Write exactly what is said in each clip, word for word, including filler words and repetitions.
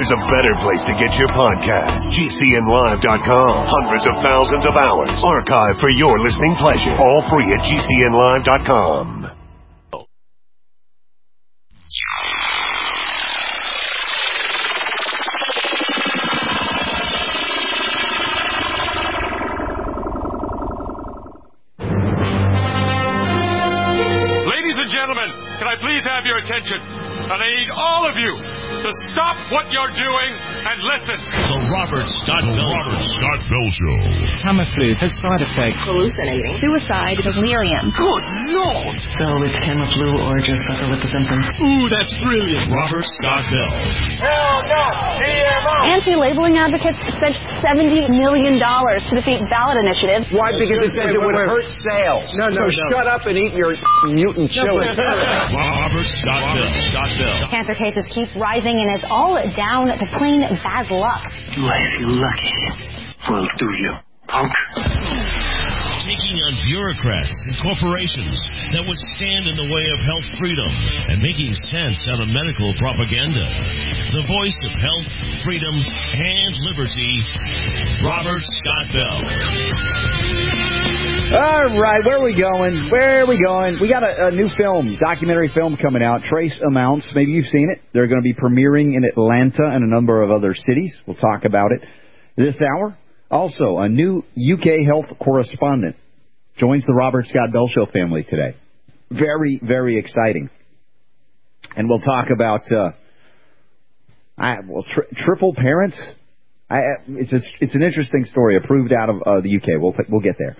there's a better place to get your podcast. G C N live dot com. Hundreds of thousands of hours archived for your listening pleasure. All free at G C N live dot com. Ladies and gentlemen, can I please have your attention? And I need all of you to stop what you're doing and listen. The Robert Scott Bell, Robert Scott Bell Show. Tamiflu has side effects. Hallucinating. Suicide. Delirium. Good Lord. So it's Tamiflu or just suffer with the symptoms. Ooh, that's brilliant. Robert Scott Bell. Hell no. T M O. Anti-labeling advocates spent seventy million dollars to defeat ballot initiatives. Why? Because it says it would hurt sales. No, no, so no. shut up and eat your mutant chili. Robert Scott Bell. Scott Bell. Cancer cases keep rising, and it's all down to plain bad luck. Do I feel lucky? Well, do you, punk? Taking on bureaucrats and corporations that would stand in the way of health freedom and making sense out of medical propaganda. The voice of health, freedom, and liberty, Robert Scott Bell. All right, where are we going? Where are we going? We got a, a new film, documentary film coming out, Trace Amounts. Maybe you've seen it. They're going to be premiering in Atlanta and a number of other cities. We'll talk about it this hour. Also, a new U K health correspondent joins the Robert Scott Bell Show family today. Very, very exciting. And we'll talk about, uh, I, well, tri- triple parents. I, it's a, it's an interesting story, approved out of uh, the U K. We'll we'll get there.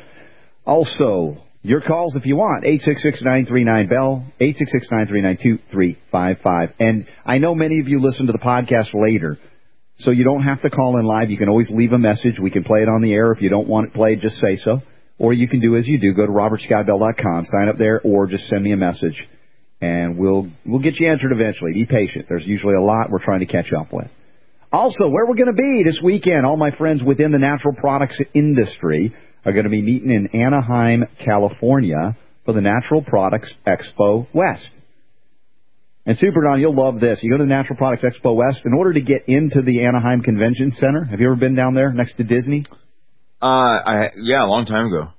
Also, your calls if you want, eight six six, nine three nine, B E L L, eight six six, nine three nine, two three five five. And I know many of you listen to the podcast later, so you don't have to call in live. You can always leave a message. We can play it on the air. If you don't want it played, just say so. Or you can do as you do, go to robert scott bell dot com, sign up there, or just send me a message, and we'll we'll get you answered eventually. Be patient. There's usually a lot we're trying to catch up with. Also, where we're going to be this weekend, all my friends within the natural products industry are going to be meeting in Anaheim, California for the Natural Products Expo West. And Super Don, you'll love this. You go to the Natural Products Expo West. In order to get into the Anaheim Convention Center, have you ever been down there next to Disney? Uh, I yeah, a long time ago.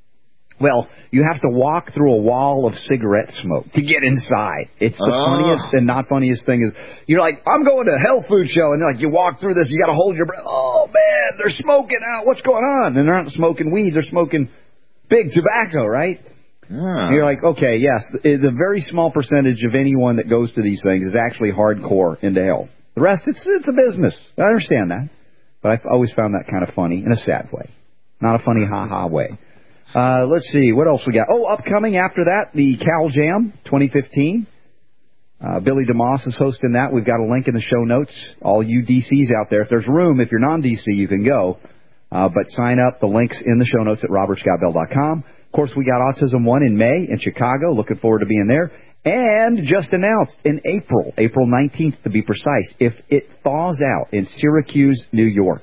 Well, you have to walk through a wall of cigarette smoke to get inside. It's the oh. funniest and not funniest thing. Is you're like, I'm going to a health food show, and like you walk through this, you got to hold your breath. Oh man, they're smoking out. What's going on? And they're not smoking weed; they're smoking big tobacco, right? Yeah. And you're like, okay, yes, the, the very small percentage of anyone that goes to these things is actually hardcore into health. The rest, it's it's a business. I understand that, but I've always found that kind of funny in a sad way, not a funny ha-ha way. Uh, let's see, what else we got? Oh, upcoming after that, the Cal Jam twenty fifteen. Uh, Billy DeMoss is hosting that. We've got a link in the show notes. All you D Cs out there, if there's room, if you're non-D C, you can go. Uh, but sign up. The link's in the show notes at robert scott bell dot com. Of course, we got Autism One in May in Chicago. Looking forward to being there. And just announced in April, April nineteenth to be precise, if it thaws out in Syracuse, New York.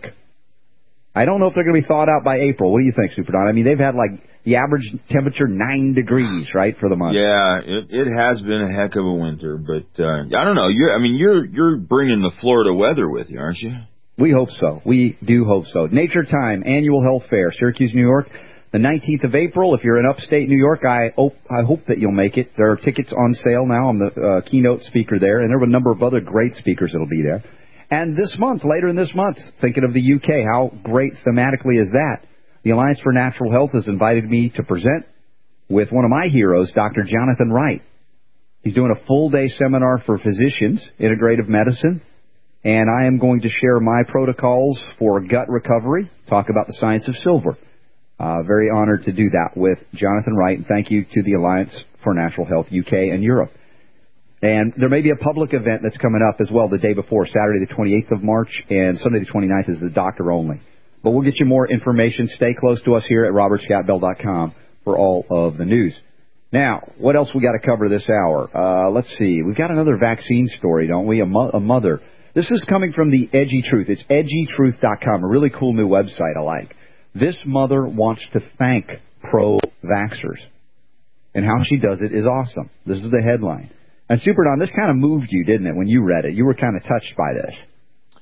I don't know if they're going to be thawed out by April. What do you think, Super Don? I mean, they've had like the average temperature nine degrees, right, for the month. Yeah, it it has been a heck of a winter, but uh, I don't know. You're, I mean, you're you're bringing the Florida weather with you, aren't you? We hope so. We do hope so. Nature Time Annual Health Fair, Syracuse, New York, the nineteenth of April. If you're in upstate New York, I hope I hope that you'll make it. There are tickets on sale now. I'm the uh, keynote speaker there, and there are a number of other great speakers that'll be there. And this month, later in this month, thinking of the U K, how great thematically is that? The Alliance for Natural Health has invited me to present with one of my heroes, Doctor Jonathan Wright. He's doing a full-day seminar for physicians, integrative medicine, and I am going to share my protocols for gut recovery, talk about the science of silver. Uh, very honored to do that with Jonathan Wright, and thank you to the Alliance for Natural Health U K and Europe. And there may be a public event that's coming up as well the day before, Saturday the twenty-eighth of March, and Sunday the twenty-ninth is the doctor only. But we'll get you more information. Stay close to us here at robert scott bell dot com for all of the news. Now, what else we got to cover this hour? Uh, let's see. We've got another vaccine story, don't we? A, mo- a mother. This is coming from the Edgy Truth. It's edgy truth dot com, a really cool new website I like. This mother wants to thank pro-vaxxers. And how she does it is awesome. This is the headline. And Super Don, this kind of moved you, didn't it, when you read it? You were kind of touched by this.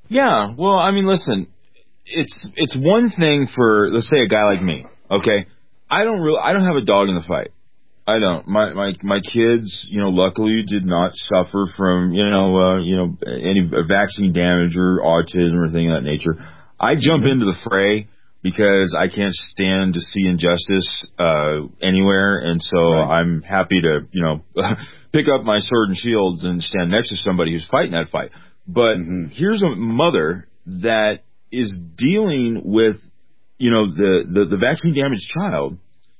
Yeah, well, I mean, listen, it's it's one thing for, let's say, a guy like me, okay? I don't really, I don't have a dog in the fight. I don't. My my my kids, you know, luckily did not suffer from, you know, uh, you know, any vaccine damage or autism or anything of that nature. I jump into the fray because I can't stand to see injustice uh, anywhere, and so right. I'm happy to, you know, pick up my sword and shield and stand next to somebody who's fighting that fight. But mm-hmm. here's a mother that is dealing with, you know, the, the, the vaccine damaged child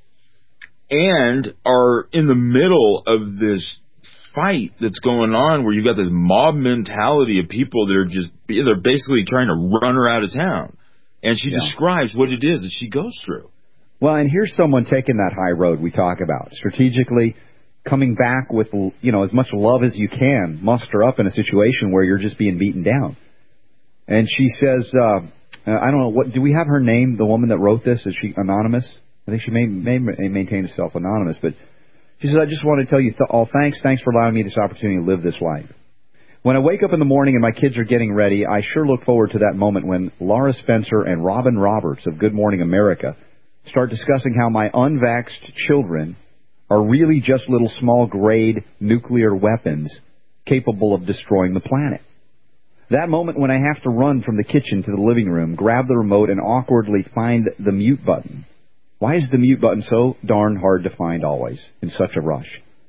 and are in the middle of this fight that's going on where you've got this mob mentality of people that are just, they're basically trying to run her out of town. And she yeah. describes what it is that she goes through. Well, and here's someone taking that high road we talk about, strategically coming back with, you know, as much love as you can, muster up in a situation where you're just being beaten down. And she says, uh, I don't know, what do we have her name, the woman that wrote this? Is she anonymous? I think she may, may maintain herself anonymous, but she says, I just want to tell you th- all thanks. Thanks for allowing me this opportunity to live this life. When I wake up in the morning and my kids are getting ready, I sure look forward to that moment when Laura Spencer and Robin Roberts of Good Morning America start discussing how my unvaxxed children are really just little small-grade nuclear weapons capable of destroying the planet. That moment when I have to run from the kitchen to the living room, grab the remote, and awkwardly find the mute button. Why is the mute button so darn hard to find always, in such a rush?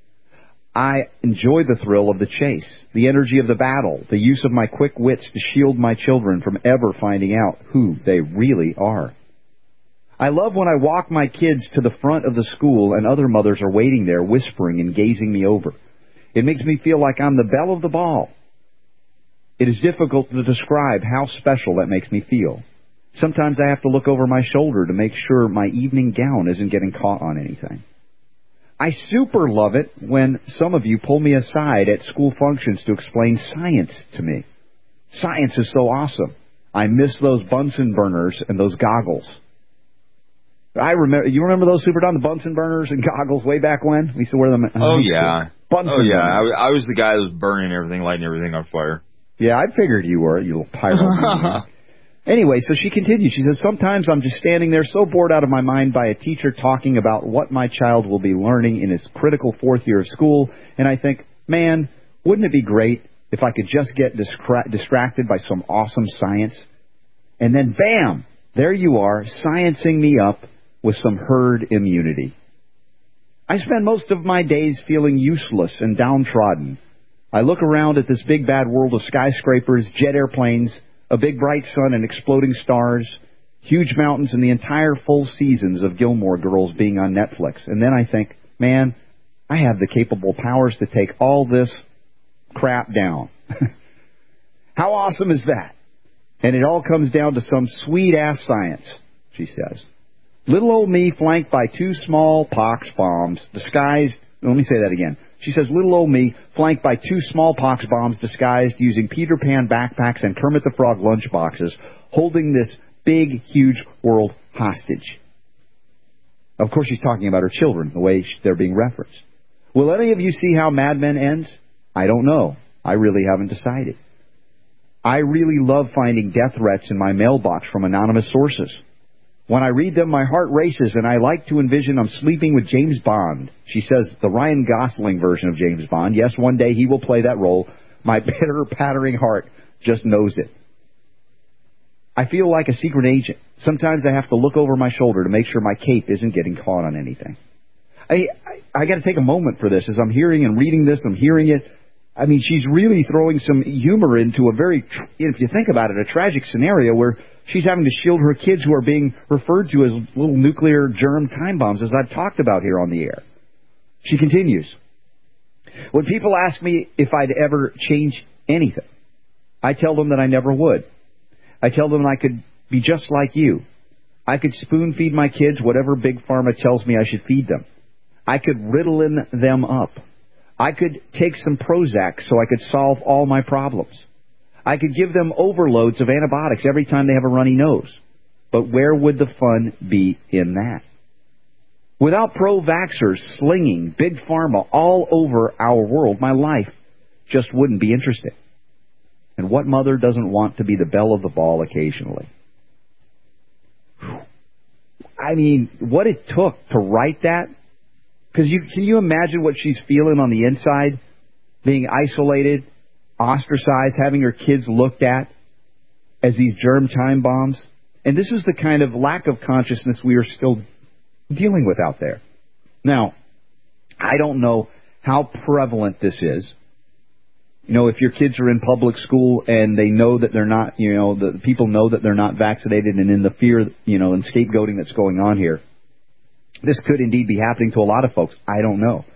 I enjoy the thrill of the chase, the energy of the battle, the use of my quick wits to shield my children from ever finding out who they really are. I love when I walk my kids to the front of the school and other mothers are waiting there, whispering and gazing me over. It makes me feel like I'm the belle of the ball. It is difficult to describe how special that makes me feel. Sometimes I have to look over my shoulder to make sure my evening gown isn't getting caught on anything. I super love it when some of you pull me aside at school functions to explain science to me. Science is so awesome. I miss those Bunsen burners and those goggles. I remember. You remember those, Super Don, the Bunsen burners and goggles way back when? We used to wear them. At oh yeah, Bunsen oh yeah. burners. I, I was the guy that was burning everything, lighting everything on fire. Yeah, I figured you were, you little pyro. Anyway, so she continues. She says, sometimes I'm just standing there so bored out of my mind by a teacher talking about what my child will be learning in his critical fourth year of school, and I think, man, wouldn't it be great if I could just get distra- distracted by some awesome science? And then, bam, there you are, sciencing me up with some herd immunity. I spend most of my days feeling useless and downtrodden. I look around at this big bad world of skyscrapers, jet airplanes, a big bright sun and exploding stars, huge mountains, and the entire full seasons of Gilmore Girls being on Netflix. And then I think, man, I have the capable powers to take all this crap down. How awesome is that? And it all comes down to some sweet-ass science, she says. Little old me flanked by two smallpox bombs disguised... Let me say that again. She says, little old me flanked by two smallpox bombs disguised using Peter Pan backpacks and Kermit the Frog lunchboxes, holding this big, huge world hostage. Of course, she's talking about her children, the way they're being referenced. Will any of you see how Mad Men ends? I don't know. I really haven't decided. I really love finding death threats in my mailbox from anonymous sources. When I read them, my heart races, and I like to envision I'm sleeping with James Bond. She says the Ryan Gosling version of James Bond. Yes, one day he will play that role. My bitter, pattering heart just knows it. I feel like a secret agent. Sometimes I have to look over my shoulder to make sure my cape isn't getting caught on anything. I I, I got to take a moment for this. As I'm hearing and reading this, I'm hearing it. I mean, she's really throwing some humor into a very, if you think about it, a tragic scenario where she's having to shield her kids who are being referred to as little nuclear germ time bombs, as I've talked about here on the air. She continues. When people ask me if I'd ever change anything, I tell them that I never would. I tell them I could be just like you. I could spoon feed my kids whatever Big Pharma tells me I should feed them. I could riddle them up. I could take some Prozac so I could solve all my problems. I could give them overloads of antibiotics every time they have a runny nose. But where would the fun be in that? Without pro-vaxxers slinging Big Pharma all over our world, my life just wouldn't be interesting. And what mother doesn't want to be the belle of the ball occasionally? I mean, what it took to write that? Because you, can you imagine what she's feeling on the inside? Being isolated, ostracized, having her kids looked at as these germ time bombs. And this is the kind of lack of consciousness we are still dealing with out there. Now, I don't know how prevalent this is. You know, if your kids are in public school and they know that they're not, you know, the people know that they're not vaccinated, and in the fear, you know, and scapegoating that's going on here, this could indeed be happening to a lot of folks. I don't know.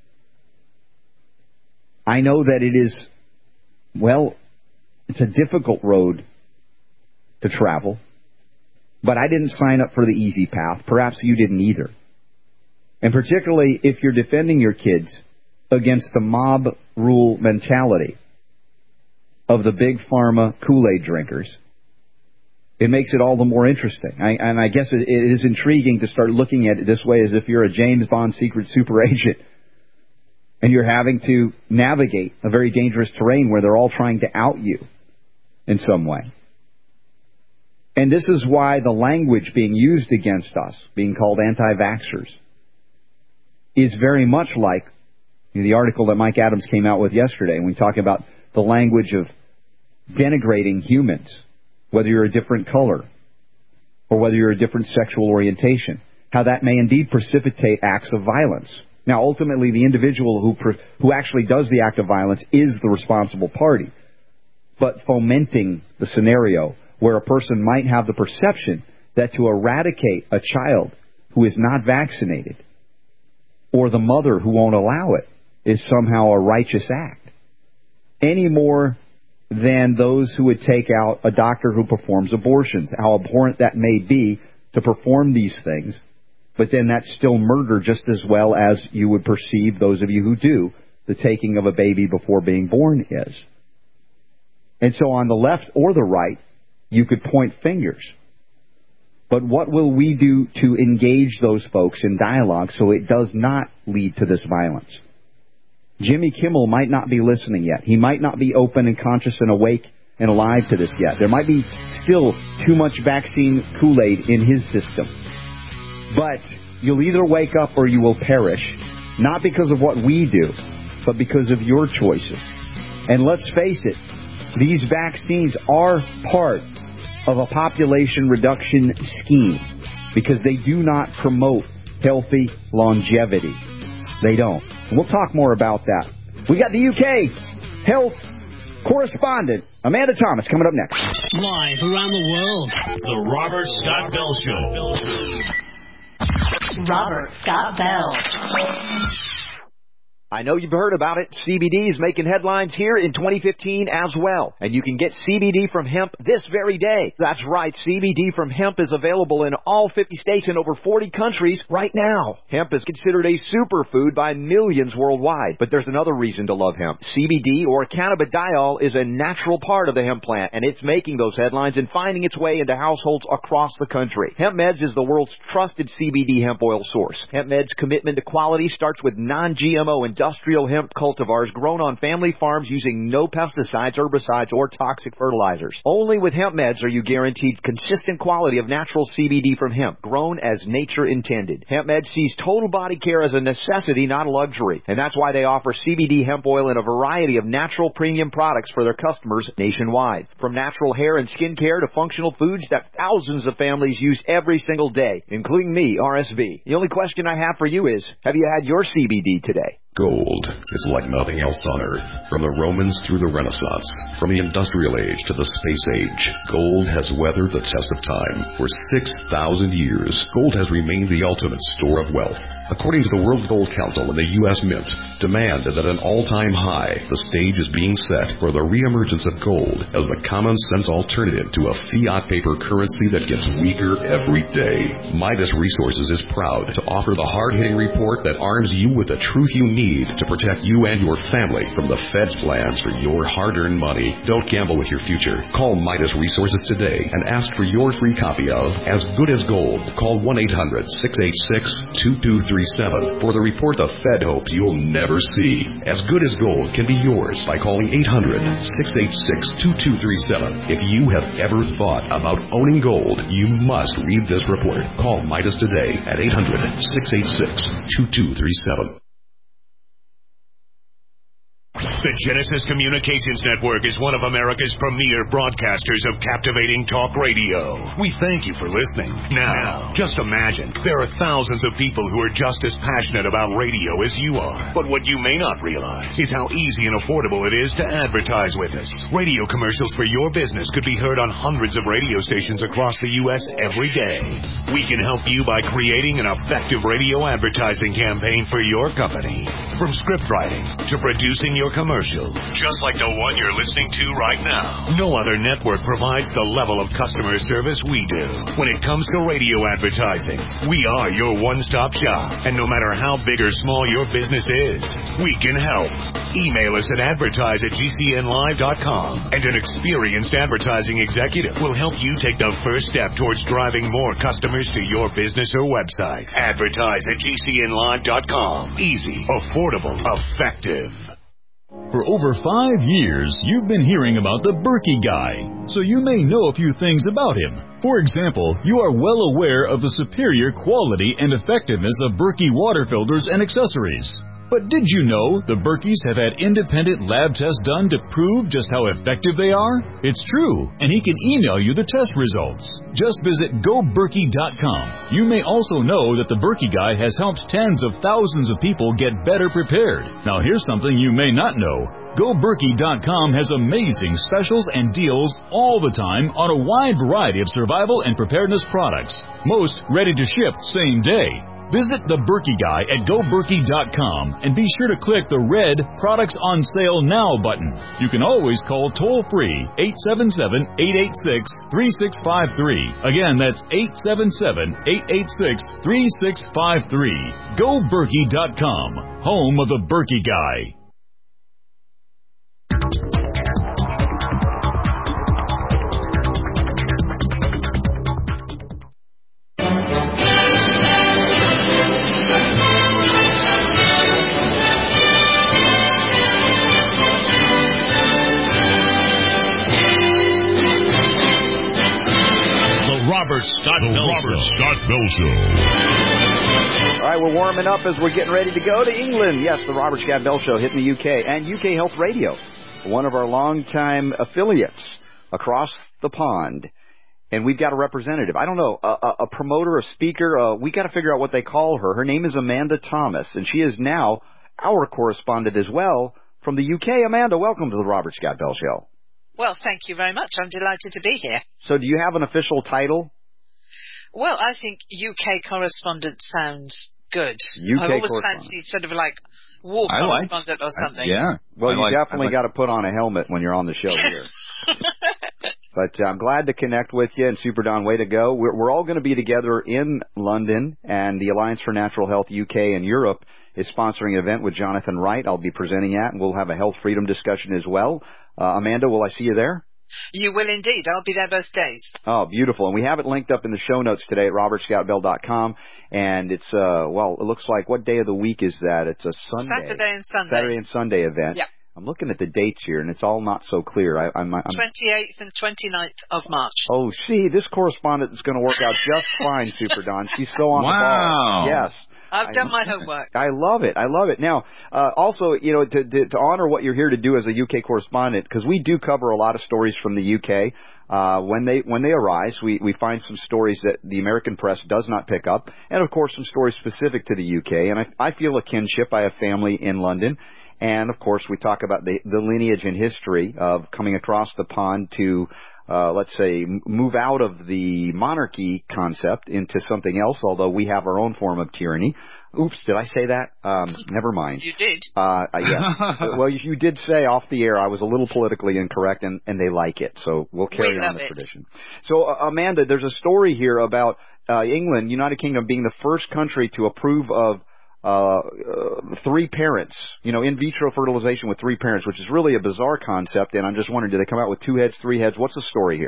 I know that it is, well, it's a difficult road to travel, but I didn't sign up for the easy path. Perhaps you didn't either. And particularly if you're defending your kids against the mob rule mentality of the big pharma Kool-Aid drinkers, it makes it all the more interesting. I, and I guess it, it is intriguing to start looking at it this way, as if you're a James Bond secret super agent and you're having to navigate a very dangerous terrain where they're all trying to out you in some way. And this is why the language being used against us, being called anti-vaxxers, is very much like the article that Mike Adams came out with yesterday, and we talk about the language of denigrating humans, whether you're a different color or whether you're a different sexual orientation, how that may indeed precipitate acts of violence. Now, ultimately, the individual who who actually does the act of violence is the responsible party, but fomenting the scenario where a person might have the perception that to eradicate a child who is not vaccinated, or the mother who won't allow it, is somehow a righteous act, any more than those who would take out a doctor who performs abortions, how abhorrent that may be to perform these things, but then that's still murder just as well as you would perceive, those of you who do, the taking of a baby before being born is. And so on the left or the right, you could point fingers. But what will we do to engage those folks in dialogue so it does not lead to this violence? Jimmy Kimmel might not be listening yet. He might not be open and conscious and awake and alive to this yet. There might be still too much vaccine Kool-Aid in his system. But you'll either wake up or you will perish, not because of what we do, but because of your choices. And let's face it, these vaccines are part of a population reduction scheme because they do not promote healthy longevity. They don't. And we'll talk more about that. We got the U K health correspondent Amanda Thomas coming up next. Live around the world, the Robert Scott Bell Show. Robert Scott Bell. I know you've heard about it. C B D is making headlines here in twenty fifteen as well. And you can get C B D from hemp this very day. That's right. C B D from hemp is available in all fifty states and over forty countries right now. Hemp is considered a superfood by millions worldwide. But there's another reason to love hemp. C B D, or cannabidiol, is a natural part of the hemp plant, and it's making those headlines and finding its way into households across the country. Hemp Meds is the world's trusted C B D hemp oil source. Hemp Meds' commitment to quality starts with non G M O and industrial hemp cultivars grown on family farms using no pesticides, herbicides, or toxic fertilizers. Only with Hemp Meds are you guaranteed consistent quality of natural C B D from hemp, grown as nature intended. Hemp Meds sees total body care as a necessity, not a luxury. And that's why they offer C B D hemp oil in a variety of natural premium products for their customers nationwide. From natural hair and skin care to functional foods that thousands of families use every single day, including me, R S V. The only question I have for you is, have you had your C B D today? Gold is like nothing else on Earth. From the Romans through the Renaissance, from the Industrial Age to the Space Age, gold has weathered the test of time. For six thousand years, gold has remained the ultimate store of wealth. According to the World Gold Council and the U S Mint, demand is at an all-time high. The stage is being set for the reemergence of gold as the common-sense alternative to a fiat paper currency that gets weaker every day. Midas Resources is proud to offer the hard-hitting report that arms you with the truth you need to protect you and your family from the Fed's plans for your hard-earned money. Don't gamble with your future. Call Midas Resources today and ask for your free copy of As Good as Gold. Call one eight hundred, six eight six, two two three three seven for the report the Fed hopes you'll never see. As Good as Gold can be yours by calling eight hundred, six eight six, two two three seven. If you have ever thought about owning gold, you must read this report. Call Midas today at eight hundred, six eight six, two two three seven. The Genesis Communications Network is one of America's premier broadcasters of captivating talk radio. We thank you for listening. Now, just imagine, there are thousands of people who are just as passionate about radio as you are. But what you may not realize is how easy and affordable it is to advertise with us. Radio commercials for your business could be heard on hundreds of radio stations across the U S every day. We can help you by creating an effective radio advertising campaign for your company. From script writing to producing your commercial, just like the one you're listening to right now. No other network provides the level of customer service we do. When it comes to radio advertising, we are your one-stop shop. And no matter how big or small your business is, we can help. Email us at advertise at G C N live dot com, and an experienced advertising executive will help you take the first step towards driving more customers to your business or website. Advertise at G C N live dot com. Easy, affordable, effective. For over five years, you've been hearing about the Berkey Guy, so you may know a few things about him. For example, you are well aware of the superior quality and effectiveness of Berkey water filters and accessories. But did you know the Berkeys have had independent lab tests done to prove just how effective they are? It's true, and he can email you the test results. Just visit go berkey dot com. You may also know that the Berkey Guy has helped tens of thousands of people get better prepared. Now here's something you may not know. go berkey dot com has amazing specials and deals all the time on a wide variety of survival and preparedness products. Most ready to ship same day. Visit the Berkey Guy at go berkey dot com and be sure to click the red Products on Sale Now button. You can always call toll-free eight seven seven, eight eight six, three six five three. Again, that's eight seven seven, eight eight six, three six five three. go berkey dot com, home of the Berkey Guy. Robert Scott the Bell Robert Show. Scott Bell Show. All right, we're warming up as we're getting ready to go to England. Yes, the Robert Scott Bell Show hitting the U K and U K Health Radio, one of our longtime affiliates across the pond. And we've got a representative. I don't know, a, a, a promoter, a speaker. Uh, we got to figure out what they call her. Her name is Amanda Thomas, and she is now our correspondent as well from the U K. Amanda, welcome to the Robert Scott Bell Show. Well, thank you very much. I'm delighted to be here. So do you have an official title? Well, I think U K correspondent sounds good. U K I've always fancied sort of like war I correspondent like, or something. I, yeah. Well, I you like, definitely like, got to put on a helmet when you're on the show here. But uh, I'm glad to connect with you, and Super Don, way to go. We're, we're all going to be together in London, and the Alliance for Natural Health U K and Europe is sponsoring an event with Jonathan Wright. I'll be presenting at, and we'll have a health freedom discussion as well. Uh, Amanda, will I see you there? You will indeed. I'll be there both days. Oh, beautiful. And we have it linked up in the show notes today at robert scott bell dot com. And it's, uh, well, it looks like, what day of the week is that? It's a Sunday. Saturday and Sunday. Saturday and Sunday event. Yeah. I'm looking at the dates here, and it's all not so clear. I, I'm, I'm twenty-eighth and twenty-ninth of March. Oh, see, this correspondent is going to work out just fine, Super Don. She's so on wow. the ball. Yes. I've done my homework. I love it. I love it. Now, uh, also, you know, to, to, to honor what you're here to do as a U K correspondent, because we do cover a lot of stories from the U K. Uh, when they when they arise, we, we find some stories that the American press does not pick up, and, of course, some stories specific to the U K. And I, I feel a kinship. I have family in London. And, of course, we talk about the, the lineage and history of coming across the pond to, uh, let's say, move out of the monarchy concept into something else, although we have our own form of tyranny. Oops, did I say that? Um, never mind. You did. Uh, uh yes. Well, you, you did say off the air I was a little politically incorrect, and, and they like it, so we'll carry we on the it. tradition. So, uh, Amanda, there's a story here about uh, England, United Kingdom, being the first country to approve of Uh, uh, three parents, you know, in vitro fertilization with three parents, which is really a bizarre concept. And I'm just wondering, do they come out with two heads, three heads? What's the story here?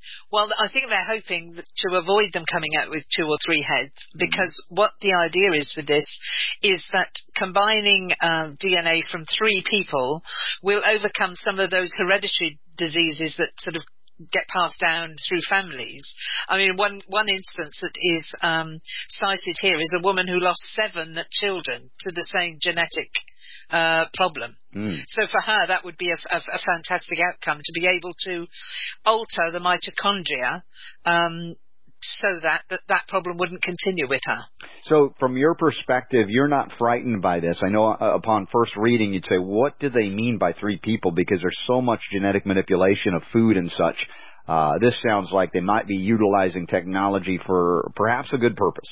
Well, I think they're hoping that to avoid them coming out with two or three heads, because what the idea is for this is that combining um, D N A from three people will overcome some of those hereditary diseases that sort of get passed down through families. I mean, one one instance that is um, cited here is a woman who lost seven children to the same genetic uh, problem. Mm. So for her, that would be a, a, a fantastic outcome, to be able to alter the mitochondria um, so that, that that problem wouldn't continue with her. So from your perspective, you're not frightened by this. I know uh, upon first reading, you'd say, what do they mean by three people? Because there's so much genetic manipulation of food and such. Uh, this sounds like they might be utilizing technology for perhaps a good purpose.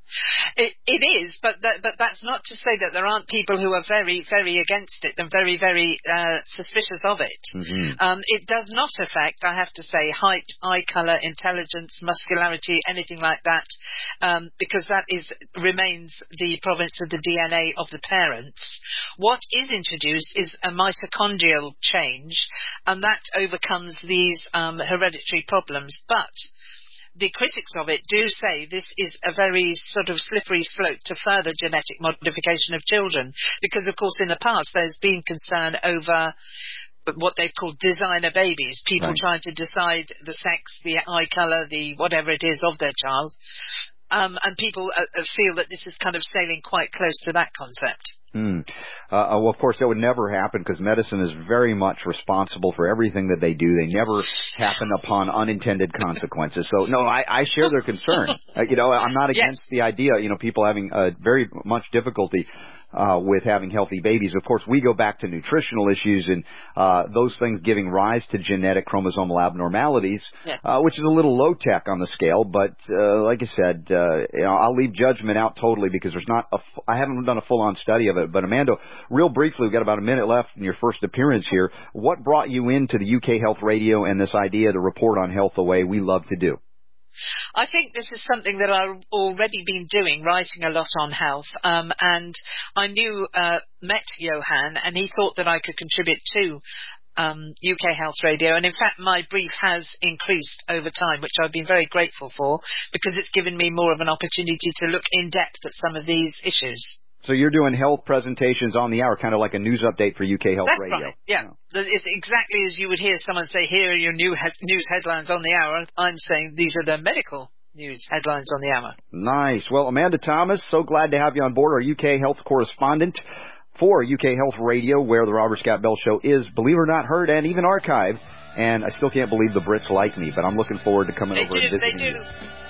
It, it is, but that, but that's not to say that there aren't people who are very, very against it and very, very uh, suspicious of it. Mm-hmm. Um, it does not affect, I have to say, height, eye colour, intelligence, muscularity, anything like that, um, because that is remains the province of the D N A of the parents. What is introduced is a mitochondrial change, and that overcomes these um, hereditary problems. But the critics of it do say this is a very sort of slippery slope to further genetic modification of children, because, of course, in the past there's been concern over what they've called designer babies, people right. trying to decide the sex, the eye colour, the whatever it is of their child. Um, and people uh, feel that this is kind of sailing quite close to that concept. Mm. Uh, well, of course, that would never happen, because medicine is very much responsible for everything that they do. They never happen upon unintended consequences. So, no, I, I share their concern. uh, you know, I'm not against yes. the idea, you know, people having uh, very much difficulty Uh, with having healthy babies. Of course, we go back to nutritional issues and uh, those things giving rise to genetic chromosomal abnormalities, yeah. uh, which is a little low tech on the scale. But uh, like I said, uh, you know, I'll leave judgment out totally, because there's not a f- I haven't done a full on study of it. But Amanda, real briefly, we've got about a minute left in your first appearance here. What brought you into the U K Health Radio and this idea to report on health the way we love to do? I think this is something that I've already been doing, writing a lot on health, um, and I knew, uh, met Johan, and he thought that I could contribute to um, U K Health Radio, and in fact my brief has increased over time, which I've been very grateful for, because it's given me more of an opportunity to look in depth at some of these issues. So you're doing health presentations on the hour, kind of like a news update for U K Health That's Radio. Right. Yeah, yeah. It's exactly as you would hear someone say, here are your new he- news headlines on the hour. I'm saying these are the medical news headlines on the hour. Nice. Well, Amanda Thomas, so glad to have you on board, our U K Health correspondent for U K Health Radio, where the Robert Scott Bell Show is, believe it or not, heard and even archived. And I still can't believe the Brits like me, but I'm looking forward to coming they over do, and visiting they do. you.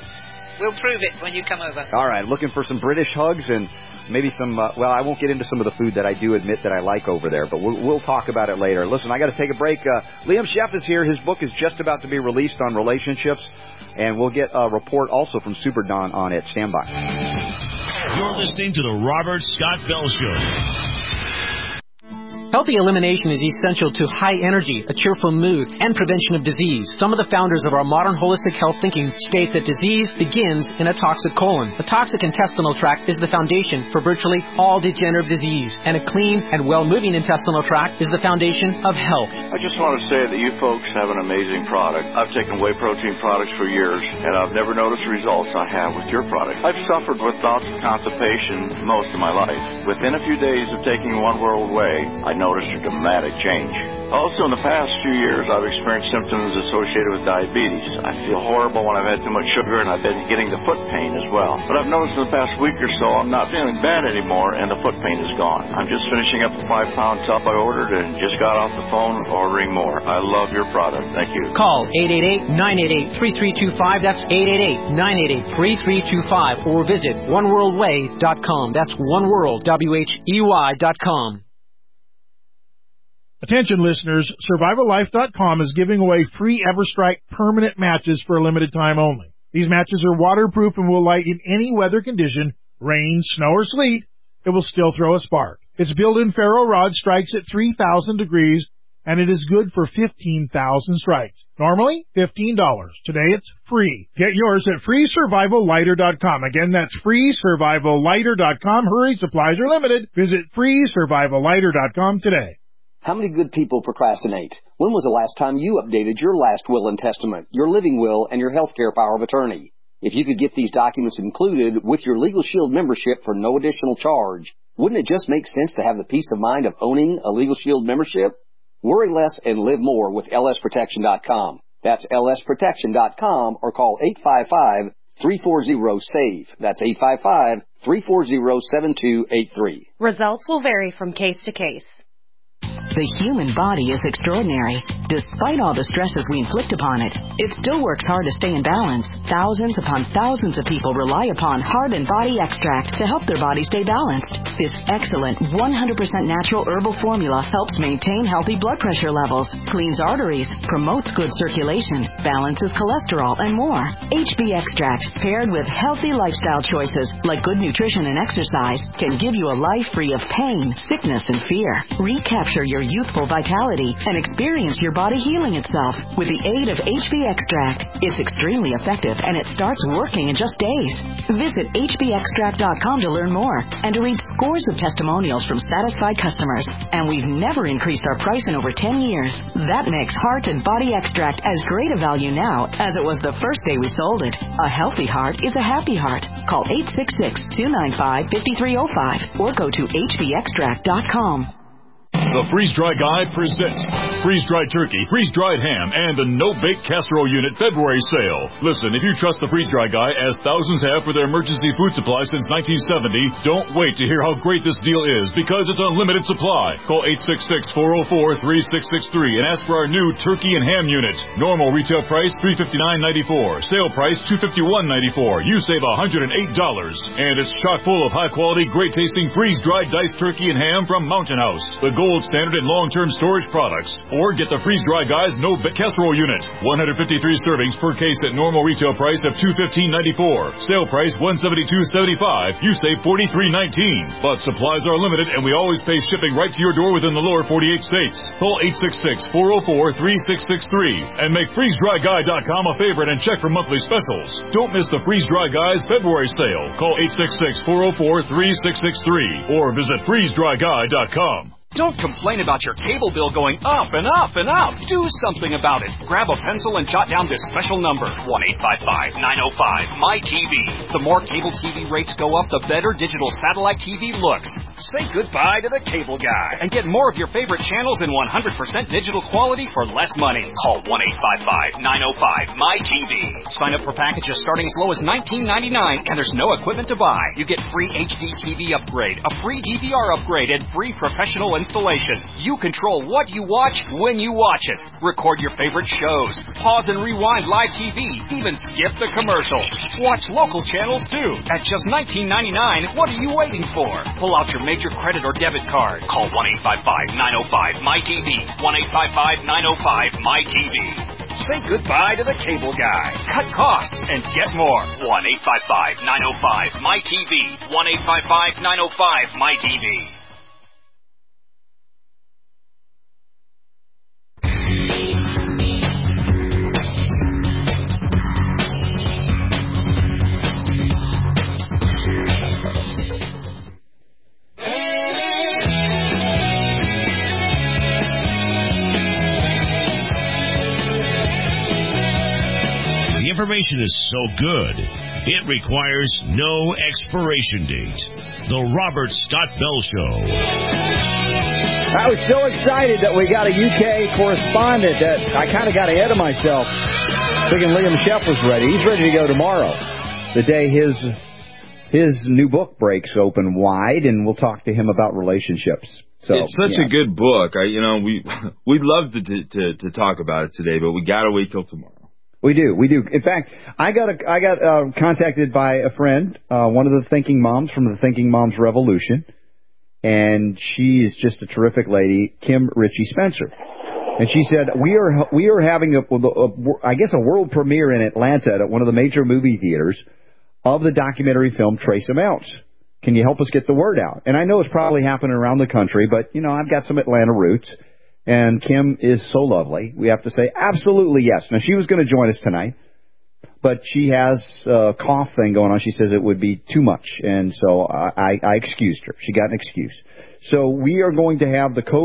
We'll prove it when you come over. All right, looking for some British hugs and maybe some, uh, well, I won't get into some of the food that I do admit that I like over there, but we'll, we'll talk about it later. Listen, I got to take a break. Uh, Liam Sheff is here. His book is just about to be released on relationships, and we'll get a report also from Super Don on it. Stand by. You're listening to the Robert Scott Bell Show. Healthy elimination is essential to high energy, a cheerful mood, and prevention of disease. Some of the founders of our modern holistic health thinking state that disease begins in a toxic colon. A toxic intestinal tract is the foundation for virtually all degenerative disease, and a clean and well-moving intestinal tract is the foundation of health. I just want to say that you folks have an amazing product. I've taken whey protein products for years, and I've never noticed the results I have with your product. I've suffered with thoughts of constipation most of my life. Within a few days of taking One World Whey, I noticed a dramatic change. Also, in the past few years, I've experienced symptoms associated with diabetes. I feel horrible when I've had too much sugar, and I've been getting the foot pain as well. But I've noticed in the past week or so, I'm not feeling bad anymore, and the foot pain is gone. I'm just finishing up a five-pound tub I ordered and just got off the phone ordering more. I love your product. Thank you. Call eight eight eight, nine eight eight, three three two five. That's eight eight eight, nine eight eight, three three two five. Or visit one world way dot com. That's oneworld, W H E Y dot com. Attention listeners, survival life dot com is giving away free EverStrike permanent matches for a limited time only. These matches are waterproof and will light in any weather condition, rain, snow, or sleet. It will still throw a spark. Its built-in ferro rod strikes at three thousand degrees, and it is good for fifteen thousand strikes. Normally, fifteen dollars. Today, it's free. Get yours at free survival lighter dot com. Again, that's free survival lighter dot com. Hurry, supplies are limited. Visit free survival lighter dot com today. How many good people procrastinate? When was the last time you updated your last will and testament, your living will, and your healthcare power of attorney? If you could get these documents included with your Legal Shield membership for no additional charge, wouldn't it just make sense to have the peace of mind of owning a Legal Shield membership? Worry less and live more with L S protection dot com. That's L S protection dot com or call eight five five, three four zero, SAVE. That's eight five five, three four zero, seven two eight three. Results will vary from case to case. The human body is extraordinary. Despite all the stresses we inflict upon it, it still works hard to stay in balance. Thousands upon thousands of people rely upon Heart and Body Extract to help their body stay balanced. This excellent one hundred percent natural herbal formula helps maintain healthy blood pressure levels, cleans arteries, promotes good circulation, balances cholesterol, and more. H B Extract, paired with healthy lifestyle choices like good nutrition and exercise, can give you a life free of pain, sickness, and fear. Recapture your youthful vitality and experience your body healing itself with the aid of H B Extract. It's extremely effective and it starts working in just days. Visit H B extract dot com to learn more and to read scores of testimonials from satisfied customers. And we've never increased our price in over ten years. That makes Heart and Body Extract as great a value now as it was the first day we sold it. A healthy heart is a happy heart. Call eight six six, two nine five, five three zero five or go to H B extract dot com. The Freeze-Dry Guy presents freeze-dried turkey, freeze-dried ham, and the no-bake casserole unit February sale. Listen, if you trust the Freeze-Dry Guy, as thousands have for their emergency food supply since nineteen seventy, don't wait to hear how great this deal is because it's unlimited supply. Call eight six six, four zero four, three six six three and ask for our new turkey and ham unit. Normal retail price three hundred fifty-nine dollars and ninety-four cents. Sale price two hundred fifty-one dollars and ninety-four cents. You save one hundred eight dollars. And it's chock full of high-quality, great-tasting freeze-dried diced turkey and ham from Mountain House, the gold standard in long-term storage products. Or get the Freeze-Dry Guy's no-bake casserole unit. one hundred fifty-three servings per case at normal retail price of two hundred fifteen dollars and ninety-four cents. Sale price one hundred seventy-two dollars and seventy-five cents. You save forty-three dollars and nineteen cents. But supplies are limited and we always pay shipping right to your door within the lower forty-eight states. Call eight six six, four zero four, three six six three and make freeze dry guy dot com a favorite and check for monthly specials. Don't miss the Freeze-Dry Guy's February sale. Call eight six six, four zero four, three six six three or visit freeze dry guy dot com. Don't complain about your cable bill going up and up and up. Do something about it. Grab a pencil and jot down this special number, one eight five five, nine oh five, M Y T V. The more cable T V rates go up, the better digital satellite T V looks. Say goodbye to the cable guy and get more of your favorite channels in one hundred percent digital quality for less money. Call one eight five five, nine oh five, M Y T V. Sign up for packages starting as low as nineteen ninety-nine and there's no equipment to buy. You get free H D T V upgrade, a free D V R upgrade, and free professional installation. You control what you watch when you watch it. Record your favorite shows. Pause and rewind live T V. Even skip the commercials. Watch local channels too. At just nineteen ninety-nine, what are you waiting for? Pull out your major credit or debit card. Call one eight five five, nine oh five, M Y T V. one eight five five, nine oh five, M Y T V. Say goodbye to the cable guy. Cut costs and get more. one eight five five, nine oh five, M Y T V. one eight five five, nine oh five, M Y T V. The information is so good, it requires no expiration date. The Robert Scott Bell Show. I was so excited that we got a U K correspondent that I kind of got ahead of myself, thinking Liam Sheff was ready. He's ready to go tomorrow, the day his his new book breaks open wide, and we'll talk to him about relationships. So it's such yeah. a good book. I, you know, we we'd love to, to to talk about it today, but we got to wait till tomorrow. We do, we do. In fact, I got a, I got uh, contacted by a friend, uh, one of the Thinking Moms from the Thinking Moms Revolution, and she is just a terrific lady, Kim Ritchie Spencer. And she said, we are we are having, a, a, I guess, a world premiere in Atlanta at one of the major movie theaters of the documentary film Trace Amounts. Can you help us get the word out? And I know it's probably happening around the country, but, you know, I've got some Atlanta roots. And Kim is so lovely. We have to say absolutely yes. Now, she was going to join us tonight, but she has a cough thing going on. She says it would be too much, and so I, I excused her. She got an excuse. So we are going to have the co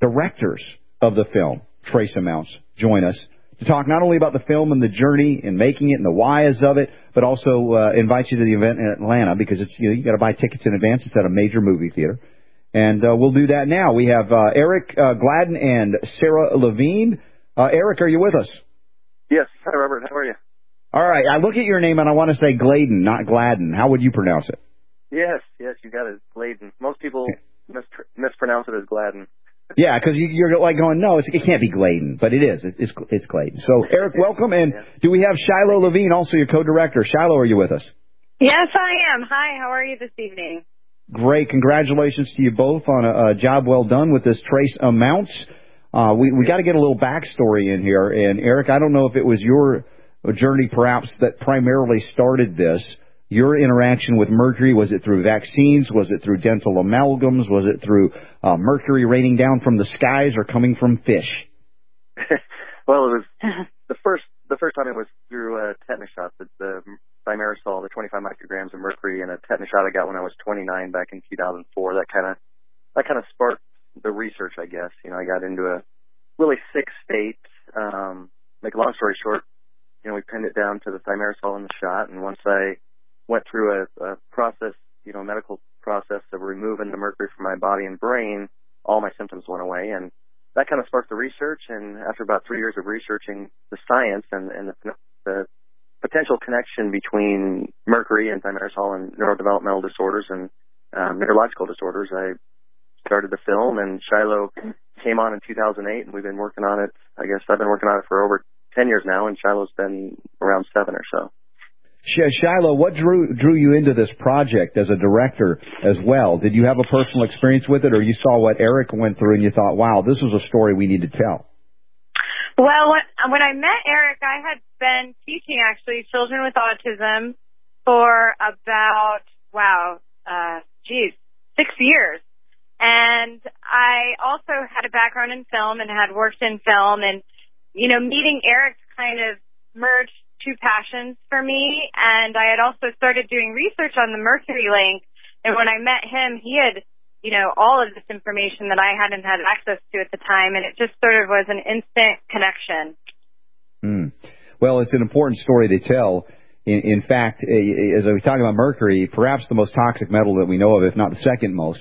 directors of the film, Trace Amounts, join us to talk not only about the film and the journey and making it and the whys of it, but also uh, invite you to the event in Atlanta because it's you know you got to buy tickets in advance. It's at a major movie theater, and uh, we'll do that now. We have uh, Eric uh, Gladden and Sarah Levine. Uh, Eric, are you with us? Yes. Hi, Robert. How are you? All right. I look at your name and I want to say Gladden, not Gladden. How would you pronounce it? Yes, yes, you got it. Gladden. Most people mis- mispronounce it as Gladden. Yeah, because you, you're like going, no, it's, it can't be Gladden, but it is. It, it's it's Gladden. So, Eric, welcome. And yeah. Do we have Shiloh Levine, also your co-director? Shiloh, are you with us? Yes, I am. Hi, how are you this evening? Great. Congratulations to you both on a, a job well done with this Trace Amounts. Uh, we we got to get a little backstory in here. And, Eric, I don't know if it was your journey perhaps that primarily started this. Your interaction with mercury, was it through vaccines? Was it through dental amalgams? Was it through uh, mercury raining down from the skies or coming from fish? Well, it was the first the first time it was through a tetanus shot. The, the thimerosal, the twenty-five micrograms of mercury in a tetanus shot I got when I was twenty-nine back in two thousand four. That kind of that kind of sparked the research, I guess. You know, I got into a really sick state. Um, make a long story short, you know, we pinned it down to the thimerosal in the shot, and once I went through a, a process, you know, medical process of removing the mercury from my body and brain, all my symptoms went away. And that kind of sparked the research. And after about three years of researching the science and, and the, the potential connection between mercury and thimerosal and neurodevelopmental disorders and um, neurological disorders, I started the film. And Shiloh came on in two thousand eight, and we've been working on it. I guess I've been working on it for over ten years now, and Shiloh's been around seven or so. Shiloh, what drew drew you into this project as a director as well? Did you have a personal experience with it, or you saw what Eric went through and you thought, wow, this was a story we need to tell? Well, when, when I met Eric, I had been teaching, actually, children with autism for about, wow, uh, geez, six years. And I also had a background in film and had worked in film. And, you know, meeting Eric kind of merged two passions for me, and I had also started doing research on the mercury link, and when I met him, he had, you know, all of this information that I hadn't had access to at the time, and it just sort of was an instant connection. Mm. Well, it's an important story to tell. In, in fact, as we talk about mercury, perhaps the most toxic metal that we know of, if not the second most,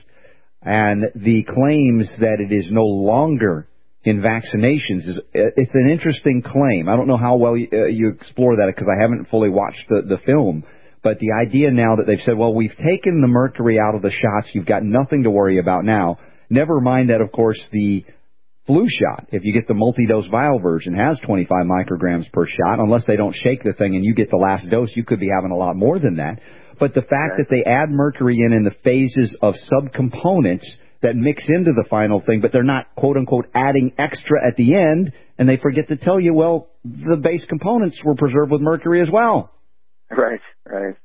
and the claims that it is no longer in vaccinations is it's an interesting claim. I don't know how well you, uh, you explore that because I haven't fully watched the, the film. But the idea now that they've said, well, we've taken the mercury out of the shots. You've got nothing to worry about now. Never mind that, of course, the flu shot, if you get the multi-dose vial version, has twenty-five micrograms per shot. Unless they don't shake the thing and you get the last dose, you could be having a lot more than that. But the fact that they add mercury in in the phases of subcomponents that mix into the final thing, but they're not, quote-unquote, adding extra at the end, and they forget to tell you, well, the base components were preserved with mercury as well. Right, right.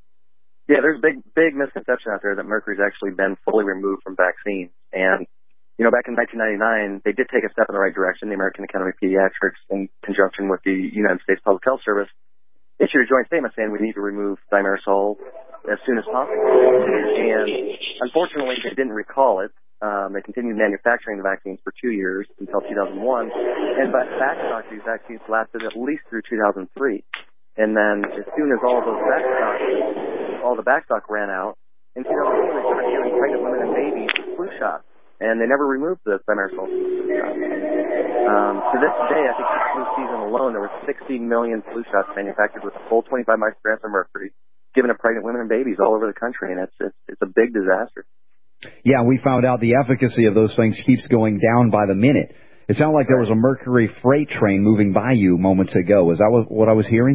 Yeah, there's a big, big misconception out there that mercury's actually been fully removed from vaccines. And, you know, back in nineteen ninety-nine, they did take a step in the right direction. The American Academy of Pediatrics, in conjunction with the United States Public Health Service, issued a joint statement saying we need to remove thimerosal as soon as possible. And unfortunately, they didn't recall it. Um, they continued manufacturing the vaccines for two years until two thousand one. And but backstock, these vaccines lasted at least through two thousand three. And then as soon as all of those backstock, all the backstock ran out, in two thousand four, they started giving pregnant women and babies flu shots. And they never removed the thimerosal flu shot. Um, to this day, I think this flu season alone, there were sixty million flu shots manufactured with a full twenty-five micrograms of mercury given to pregnant women and babies all over the country, and it's, it's it's a big disaster. Yeah, we found out the efficacy of those things keeps going down by the minute. It sounded like there was a mercury freight train moving by you moments ago. Was that what I was hearing?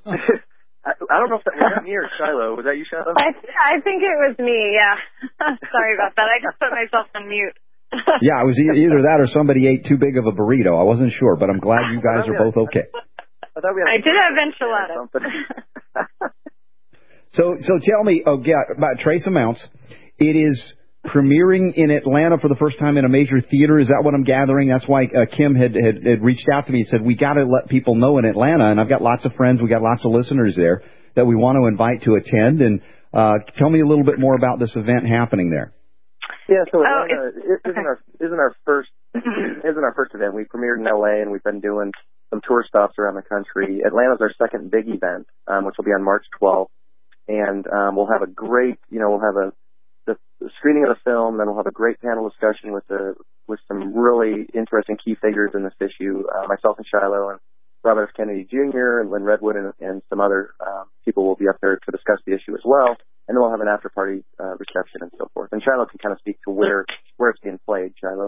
I, I don't know if that was me or Shiloh. Was that you, Shiloh? I, I think it was me, yeah. Sorry about that. I just put myself on mute. Yeah, it was either that or somebody ate too big of a burrito. I wasn't sure, but I'm glad you guys are both okay. I, thought we had I did have enchiladas. so, so tell me, oh, yeah, about Trace Amounts. It is premiering in Atlanta for the first time in a major theater. Is that what I'm gathering? That's why uh, Kim had, had, had reached out to me and said, we got to let people know in Atlanta. And I've got lots of friends. We got lots of listeners there that we want to invite to attend. And uh, tell me a little bit more about this event happening there. Yeah, so Atlanta oh, isn't, our, isn't our first isn't our first event. We premiered in L A, and we've been doing some tour stops around the country. Atlanta's our second big event, um, which will be on March twelfth. And um, we'll have a great, you know, we'll have a the, the screening of the film, then we'll have a great panel discussion with the with some really interesting key figures in this issue. Uh, myself and Shiloh and Robert F. Kennedy Junior and Lynn Redwood and, and some other um, people will be up there to discuss the issue as well. And then we'll have an after-party uh, reception and so forth. And Shiloh can kind of speak to where where it's being played. Shiloh.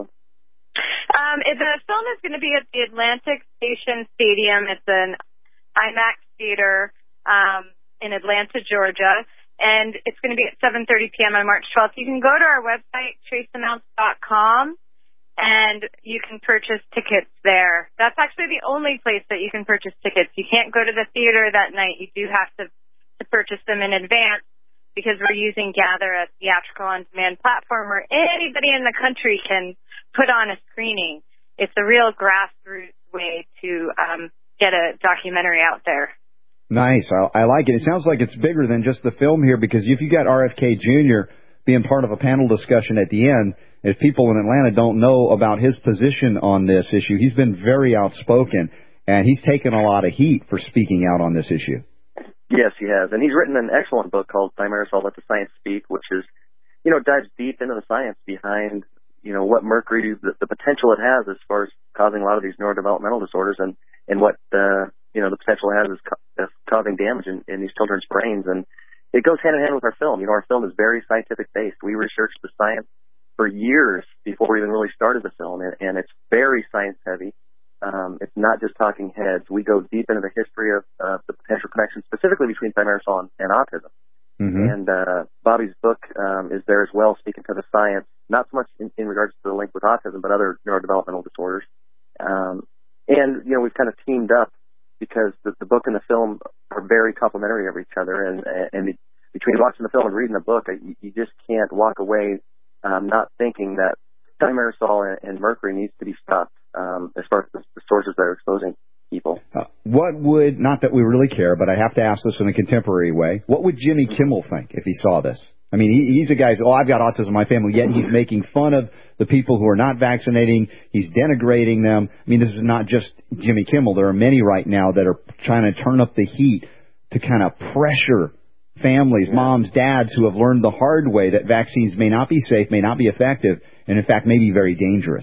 Um, the film is going to be at the Atlantic Station Stadium. It's an IMAX theater um, in Atlanta, Georgia. And it's going to be at seven thirty p.m. on March twelfth. You can go to our website, trace amounts dot com, and you can purchase tickets there. That's actually the only place that you can purchase tickets. You can't go to the theater that night. You do have to, to purchase them in advance because we're using Gather, a theatrical on-demand platform where anybody in the country can put on a screening. It's a real grassroots way to um, get a documentary out there. Nice. I, I like it. It sounds like it's bigger than just the film here, because if you got R F K Junior being part of a panel discussion at the end, if people in Atlanta don't know about his position on this issue, he's been very outspoken, and he's taken a lot of heat for speaking out on this issue. Yes, he has. And he's written an excellent book called Thimerosal, Let the Science Speak, which is, you know, dives deep into the science behind, you know, what mercury, the, the potential it has as far as causing a lot of these neurodevelopmental disorders, and, and what, uh, you know, the potential it has is ca- as causing damage in, in these children's brains. And it goes hand in hand with our film. You know, our film is very scientific based. We researched the science for years before we even really started the film, and, and it's very science heavy. Um, it's not just talking heads. We go deep into the history of uh, the potential connection, specifically between thimerosal and, and autism. Mm-hmm. And uh, Bobby's book um, is there as well, speaking to the science, not so much in, in regards to the link with autism, but other neurodevelopmental disorders. Um, and, you know, we've kind of teamed up because the, the book and the film are very complementary of each other. And, and between watching the film and reading the book, you, you just can't walk away um, not thinking that thimerosal and, and mercury needs to be stopped um, as far as the, the sources that are exposing people. Uh, what would, not that we really care, but I have to ask this in a contemporary way, what would Jimmy Kimmel think if he saw this? I mean, he, he's a guy who's, oh, I've got autism in my family, yet he's making fun of the people who are not vaccinating. He's denigrating them. I mean, this is not just Jimmy Kimmel. There are many right now that are trying to turn up the heat to kind of pressure families, moms, dads who have learned the hard way that vaccines may not be safe, may not be effective, and in fact may be very dangerous.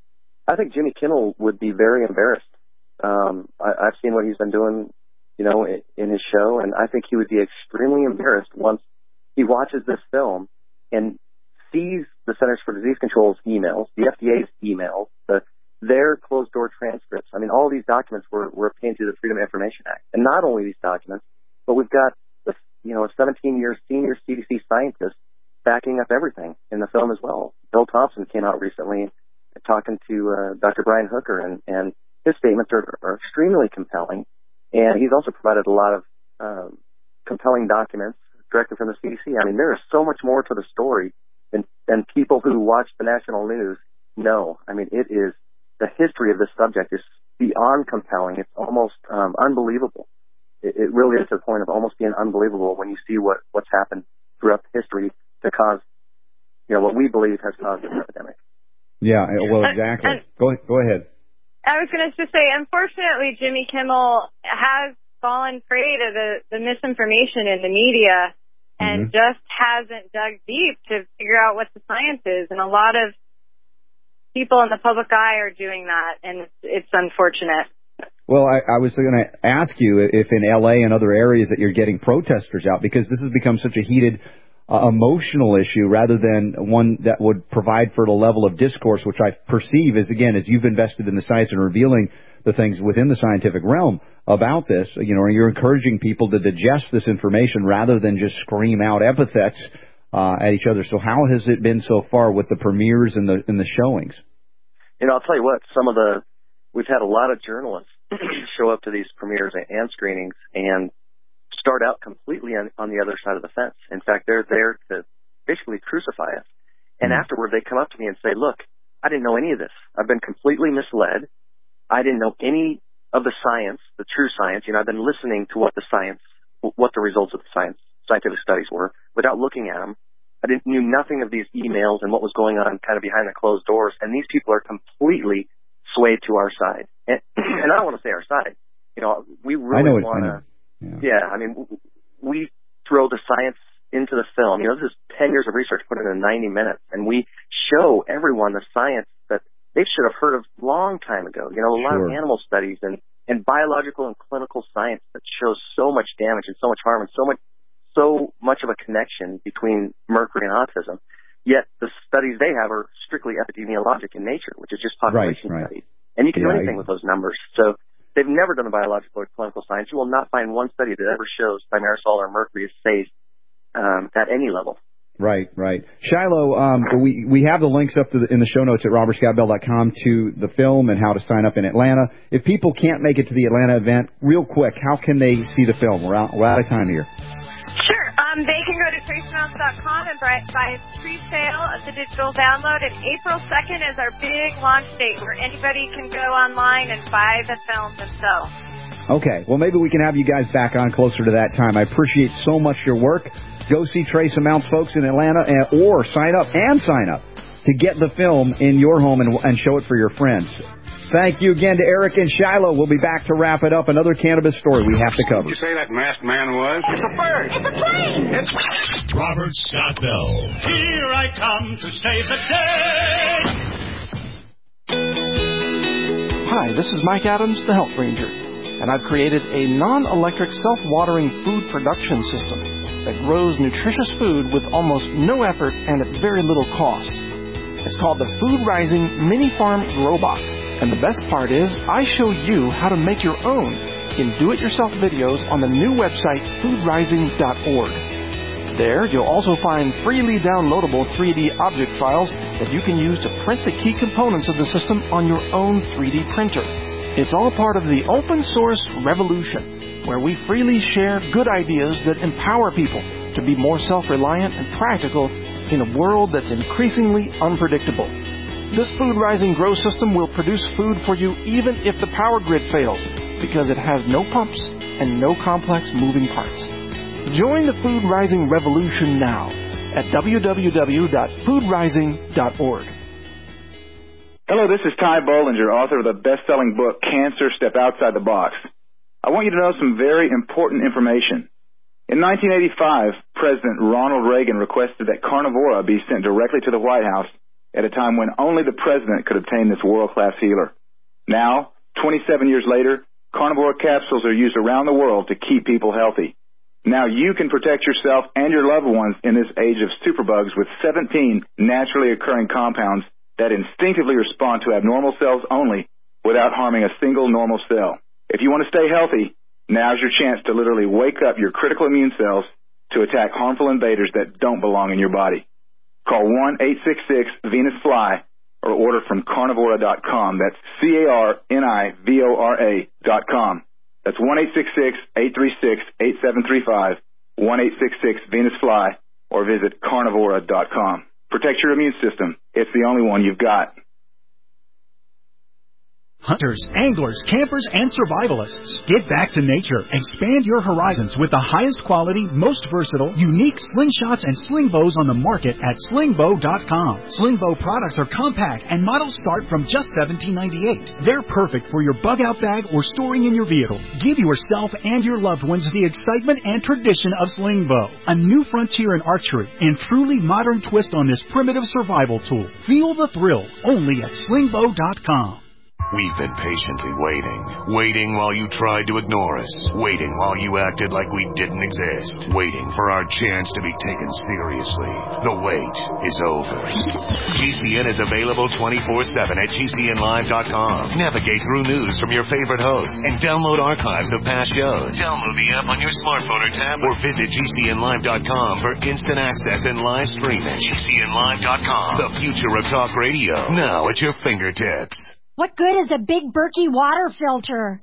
I think Jimmy Kimmel would be very embarrassed. Um, I, I've seen what he's been doing, you know, in, in his show, and I think he would be extremely embarrassed once he watches this film and sees the Centers for Disease Control's emails, the F D A's emails, the, their closed-door transcripts. I mean, all these documents were, were obtained through the Freedom of Information Act. And not only these documents, but we've got, the, you know, a seventeen-year senior C D C scientist backing up everything in the film as well. Bill Thompson came out recently talking to uh, Doctor Brian Hooker, and, and his statements are, are extremely compelling. And he's also provided a lot of um, compelling documents directly from the C D C. I mean, there is so much more to the story than, than people who watch the national news know. I mean, it is, the history of this subject is beyond compelling. It's almost um, unbelievable. It, it really is to the point of almost being unbelievable when you see what, what's happened throughout history to cause, you know, what we believe has caused this epidemic. Yeah, well, exactly. Uh, go, go ahead. I was going to just say, unfortunately, Jimmy Kimmel has fallen prey to the, the misinformation in the media and mm-hmm. just hasn't dug deep to figure out what the science is. And a lot of people in the public eye are doing that, and it's, it's unfortunate. Well, I, I was going to ask you if in L A and other areas that you're getting protesters out, because this has become such a heated uh, emotional issue rather than one that would provide for the level of discourse, which I perceive is, again, as you've invested in the science and revealing the things within the scientific realm about this, you know, you're encouraging people to digest this information rather than just scream out epithets uh, at each other. So how has it been so far with the premieres and the, and the showings? You know, I'll tell you what, some of the, we've had a lot of journalists show up to these premieres and screenings and start out completely on, on the other side of the fence. In fact, they're there to basically crucify us. And mm-hmm. afterward, they come up to me and say, look, I didn't know any of this. I've been completely misled. I didn't know any of the science, the true science. You know, I've been listening to what the science, what the results of the science, scientific studies were without looking at them. I didn't knew nothing of these emails and what was going on kind of behind the closed doors. And these people are completely swayed to our side. And, and I don't want to say our side. You know, we really want to. Yeah. yeah, I mean, we throw the science into the film. You know, this is ten years of research put into ninety minutes, and we show everyone the science that they should have heard of a long time ago. You know, a lot sure. of animal studies and, and biological and clinical science that shows so much damage and so much harm and so much so much of a connection between mercury and autism. Yet the studies they have are strictly epidemiologic in nature, which is just population right, right. studies. And you can yeah, do anything I... with those numbers. So they've never done the biological or clinical science. You will not find one study that ever shows thimerosal or mercury is safe um, at any level. Right, right. Shiloh, um, we we have the links up to the, in the show notes at robert scott bell dot com to the film and how to sign up in Atlanta. If people can't make it to the Atlanta event, real quick, how can they see the film? We're out, we're out of time here. Sure. Um, they can go to trace amounts dot com and buy a pre-sale of the digital download. And April second is our big launch date where anybody can go online and buy the film themselves. Okay. Well, maybe we can have you guys back on closer to that time. I appreciate so much your work. Go see Trace Amounts, folks, in Atlanta, and, or sign up and sign up to get the film in your home and, and show it for your friends. Thank you again to Eric and Shiloh. We'll be back to wrap it up. Another cannabis story we have to cover. Did you say that masked man was? It's a bird. It's a plane. It's Robert Scott Bell. Here I come to save the day. Hi, this is Mike Adams, the Health Ranger, and I've created a non-electric self-watering food production system that grows nutritious food with almost no effort and at very little cost. It's called the Food Rising Mini Farm Grow Box. And the best part is, I show you how to make your own in do-it-yourself videos on the new website, food rising dot org. There, you'll also find freely downloadable three D object files that you can use to print the key components of the system on your own three D printer. It's all part of the open source revolution, where we freely share good ideas that empower people to be more self-reliant and practical in a world that's increasingly unpredictable. This Food Rising Grow System will produce food for you even if the power grid fails, because it has no pumps and no complex moving parts. Join the Food Rising revolution now at w w w dot food rising dot org. Hello, this is Ty Bollinger, author of the best-selling book, Cancer, Step Outside the Box. I want you to know some very important information. In nineteen eighty-five, President Ronald Reagan requested that Carnivora be sent directly to the White House at a time when only the president could obtain this world-class healer. Now, twenty-seven years later, Carnivora capsules are used around the world to keep people healthy. Now you can protect yourself and your loved ones in this age of superbugs with seventeen naturally occurring compounds that instinctively respond to abnormal cells only without harming a single normal cell. If you want to stay healthy, now's your chance to literally wake up your critical immune cells to attack harmful invaders that don't belong in your body. Call one eight six six Venus Fly or order from carnivora dot com. That's C A R N I V O R A dot com. That's one eight six six, eight three six, eight seven three five, one eight six six Venus Fly, or visit carnivora dot com. Protect your immune system. It's the only one you've got. Hunters, anglers, campers, and survivalists. Get back to nature. Expand your horizons with the highest quality, most versatile, unique slingshots and sling bows on the market at sling bow dot com. Sling bow products are compact and models start from just seventeen ninety-eight. They're perfect for your bug-out bag or storing in your vehicle. Give yourself and your loved ones the excitement and tradition of sling bow. A new frontier in archery and truly modern twist on this primitive survival tool. Feel the thrill only at sling bow dot com. We've been patiently waiting. Waiting while you tried to ignore us. Waiting while you acted like we didn't exist. Waiting for our chance to be taken seriously. The wait is over. G C N is available twenty-four seven at G C N live dot com. Navigate through news from your favorite hosts and download archives of past shows. Download the app on your smartphone or tablet or visit G C N live dot com for instant access and live streaming. G C N live dot com. The future of talk radio. Now at your fingertips. What good is a big Berkey water filter?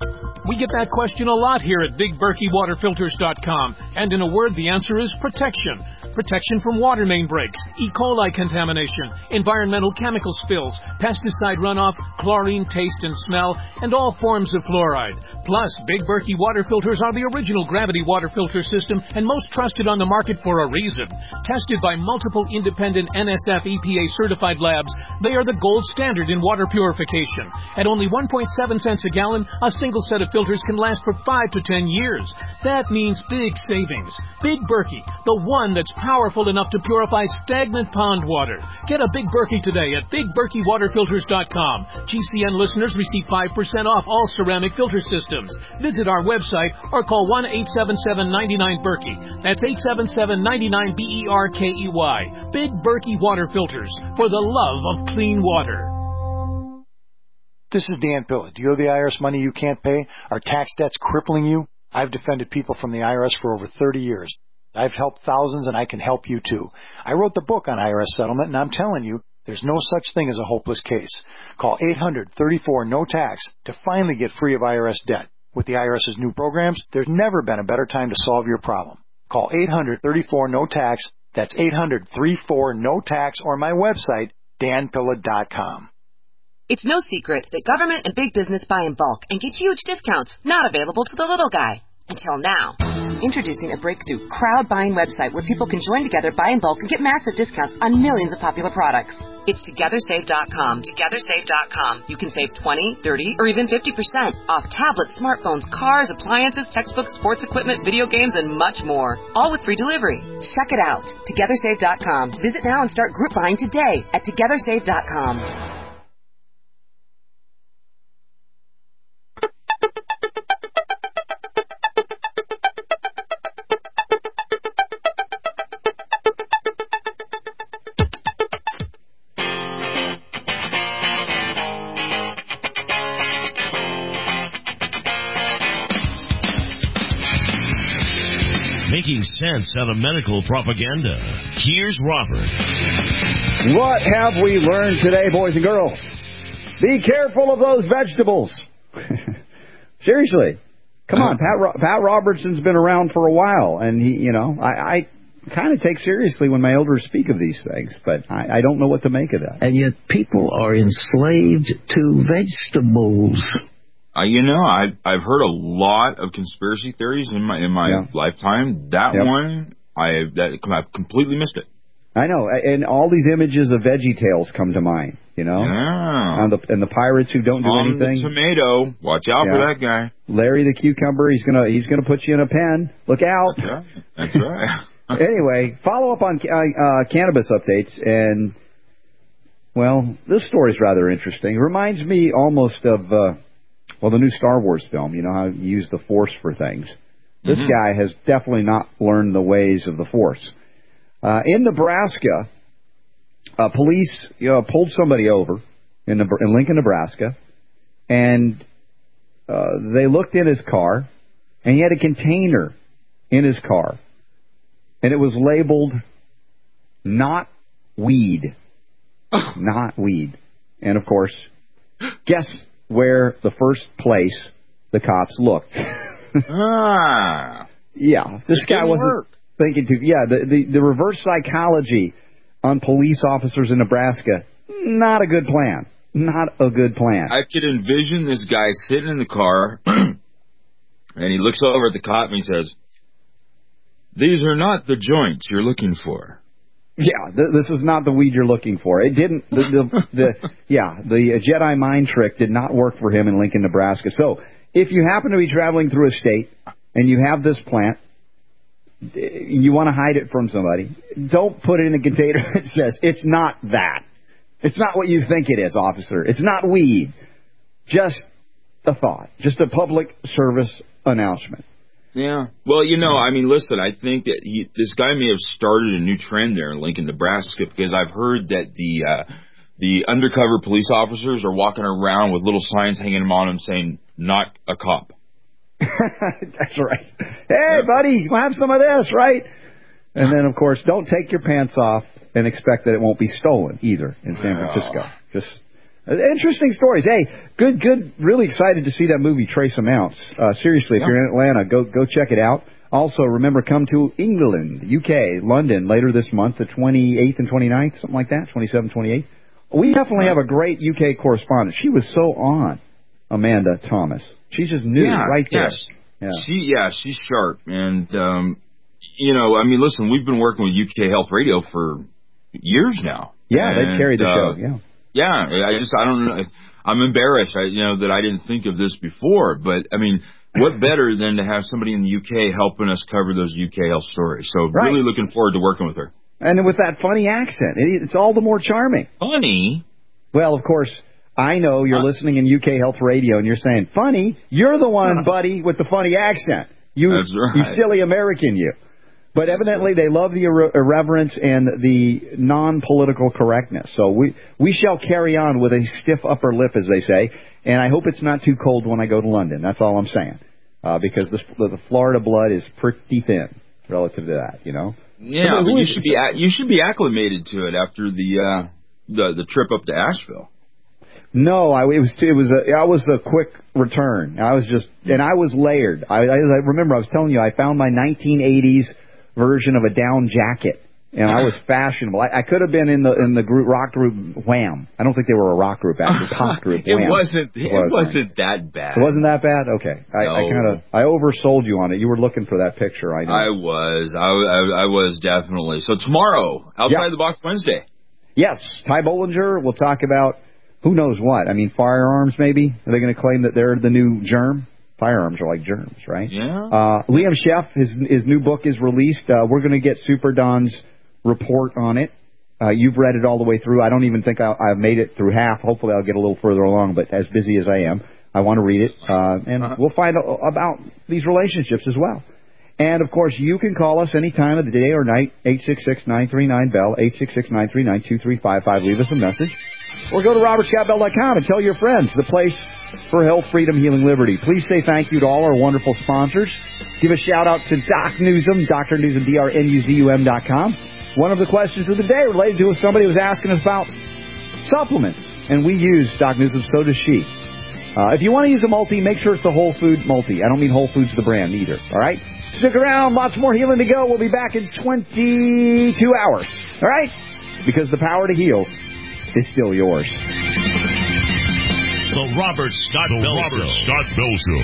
We get that question a lot here at Big Berkey Water Filters dot com. And in a word, the answer is protection. Protection from water main breaks, E. coli contamination, environmental chemical spills, pesticide runoff, chlorine taste and smell, and all forms of fluoride. Plus, Big Berkey Water Filters are the original gravity water filter system and most trusted on the market for a reason. Tested by multiple independent N S F E P A certified labs, they are the gold standard in water purification. At only one point seven cents a gallon, a single set of filters can last for five to ten years. That means big savings. Big Berkey, the one that's powerful enough to purify stagnant pond water. Get a Big Berkey today at Big Berkey Water Filters dot com. G C N listeners receive five percent off all ceramic filter systems. Visit our website or call one eight seven seven, nine nine, Berkey. That's eight seven seven, nine nine, B E R K E Y. Big Berkey Water Filters, for the love of clean water. This is Dan Pilla. Do you owe the I R S money you can't pay? Are tax debts crippling you? I've defended people from the I R S for over thirty years. I've helped thousands, and I can help you too. I wrote the book on I R S settlement, and I'm telling you, there's no such thing as a hopeless case. Call eight hundred, thirty-four, no tax to finally get free of I R S debt. With the IRS's new programs, there's never been a better time to solve your problem. Call eight hundred, thirty-four, no tax. That's eight hundred, thirty-four, no tax, or my website, dan pilla dot com. It's no secret that government and big business buy in bulk and get huge discounts not available to the little guy. Until now. Introducing a breakthrough crowd buying website where people can join together, buy in bulk, and get massive discounts on millions of popular products. It's together save dot com. together save dot com. You can save twenty, thirty, or even fifty percent off tablets, smartphones, cars, appliances, textbooks, sports equipment, video games, and much more. All with free delivery. Check it out. together save dot com. Visit now and start group buying today at together save dot com. Making sense out of medical propaganda. Here's Robert. What have we learned today, boys and girls? Be careful of those vegetables. Seriously. Come on, Pat Ro- Pat Robertson's been around for a while, and he, you know, I, I kind of take seriously when my elders speak of these things, but I, I don't know what to make of that. And yet people are enslaved to vegetables. Uh, you know, I, I've heard a lot of conspiracy theories in my in my yeah. lifetime. That yep. one, I that I've completely missed it. I know, and all these images of Veggie Tales come to mind. You know, yeah. and the and the pirates who don't On do anything. The tomato, watch out yeah. for that guy. Larry the cucumber, he's gonna he's gonna put you in a pen. Look out. That's right. That's right. Anyway, follow up on uh, uh, cannabis updates, and well, this story is rather interesting. It reminds me almost of. Uh, Well, the new Star Wars film, you know how you use the Force for things. This mm-hmm. guy has definitely not learned the ways of the Force. Uh, in Nebraska, uh, police you know, pulled somebody over in, the, in Lincoln, Nebraska, and uh, they looked in his car, and he had a container in his car, and it was labeled not weed. Not weed. And, of course, guess where the first place the cops looked. ah. Yeah, this guy wasn't work. thinking too... Yeah, the, the, the reverse psychology on police officers in Nebraska, not a good plan. Not a good plan. I could envision this guy sitting in the car, and he looks over at the cop and he says, "These are not the joints you're looking for." Yeah, th- this is not the weed you're looking for. It didn't. The, the, the yeah, the Jedi mind trick did not work for him in Lincoln, Nebraska. So, if you happen to be traveling through a state and you have this plant, you want to hide it from somebody, don't put it in a container that says it's not that. It's not what you think it is, officer. It's not weed. Just a thought. Just a public service announcement. Yeah. Well, you know, I mean, listen, I think that he, this guy may have started a new trend there in Lincoln, Nebraska, because I've heard that the uh, the undercover police officers are walking around with little signs hanging on them saying, "Not a cop." That's right. Hey, buddy, we'll have some of this, right? And then, of course, don't take your pants off and expect that it won't be stolen either in San Francisco. Just Interesting stories. Hey, good, good. Really excited to see that movie, Trace Amounts. Uh, seriously, if Yeah. you're in Atlanta, go go check it out. Also, remember, come to England, U K, London later this month, the twenty-eighth and twenty-ninth, something like that, twenty-seventh, twenty-eighth. We definitely have a great U K correspondent. She was so on, Amanda Thomas. She just knew yeah, right there. Yes. Yeah. She, yeah, she's sharp. And, um, you know, I mean, listen, we've been working with U K Health Radio for years now. Yeah, and, they've carried the uh, show, yeah. Yeah, I just, I don't know. I'm embarrassed, I, you know, that I didn't think of this before. But, I mean, what better than to have somebody in the U K helping us cover those U K health stories? So Right. really looking forward to working with her. And with that funny accent, it, it's all the more charming. Funny? Well, of course, I know you're listening in U K Health Radio and you're saying, funny? You're the one, buddy, with the funny accent. You, That's right. you silly American, you. But evidently they love the irre- irreverence and the non-political correctness. So we we shall carry on with a stiff upper lip, as they say, and I hope it's not too cold when I go to London. That's all I'm saying, uh, because the, the Florida blood is pretty thin relative to that, you know. Yeah, but you should be a- you should be acclimated to it after the uh, the the trip up to Asheville. No, I it was it was a I was a quick return. I was just and I was layered. I, I, I remember I was telling you I found my nineteen eighties version of a down jacket, and I was fashionable. I, I could have been in the in the group rock group Wham. I don't think they were a rock group, actually, pop group. it Wham. wasn't it, was, wasn't that bad. It wasn't that bad. Okay, I, No. I kind of I oversold you on it. You were looking for that picture, I know. I was I, I, I was definitely. So tomorrow, outside Yeah. the box Wednesday. Yes, Ty Bollinger. We'll talk about who knows what. I mean, firearms. Maybe are they going to claim that they're the new germ? Firearms are like germs, right? Yeah. Uh, Liam Sheff, his his new book is released. Uh, we're going to get Super Don's report on it. Uh, you've read it all the way through. I don't even think I, I've made it through half. Hopefully I'll get a little further along, but as busy as I am, I want to read it. Uh, and uh-huh. we'll find out about these relationships as well. And, of course, you can call us any time of the day or night, eight six six, nine three nine, B E L L, eight six six, nine three nine, two three five five. Leave us a message. Or go to robert scott bell dot com and tell your friends, the place for health, freedom, healing, liberty. Please say thank you to all our wonderful sponsors. Give a shout-out to Doc Newsom, Doctor Newsom, D R N U Z U M dot com. One of the questions of the day related to somebody was asking us about supplements, and we use Doc Newsom, so does she. Uh, if you want to use a multi, make sure it's a Whole Food multi. I don't mean Whole Foods the brand either, all right? Stick around, lots more healing to go. We'll be back in twenty-two hours, all right? Because the power to heal is still yours. The Robert Scott The Bell Robert Show. Scott Bell Show.